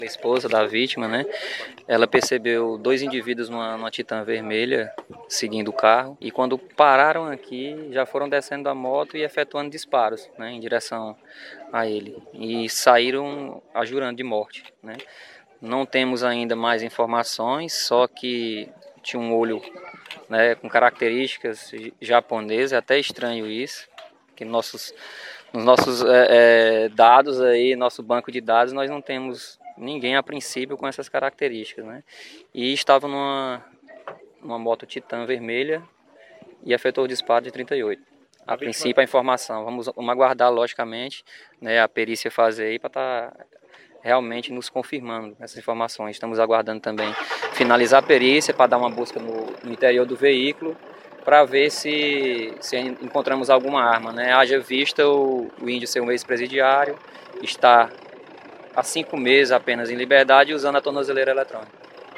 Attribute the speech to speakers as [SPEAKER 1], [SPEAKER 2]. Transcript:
[SPEAKER 1] A esposa da vítima, né? Ela percebeu dois indivíduos numa Titan vermelha seguindo o carro e quando pararam aqui já foram descendo da moto e efetuando disparos, né, em direção a ele e saíram ajurando de morte, né? Não temos ainda mais informações, só que tinha um olho, né, com características japonesas, é até estranho isso, que nos nossos dados aí, nosso banco de dados, nós não temos ninguém a princípio com essas características, né? E estava numa moto Titan vermelha e efetuou o disparo de 38. A princípio a informação, vamos aguardar logicamente, né, a perícia fazer aí para estar realmente nos confirmando essas informações. Estamos aguardando também finalizar a perícia para dar uma busca no interior do veículo para ver se encontramos alguma arma, né? Haja vista o índio ser um ex-presidiário, está há 5 meses apenas em liberdade usando a tornozeleira eletrônica.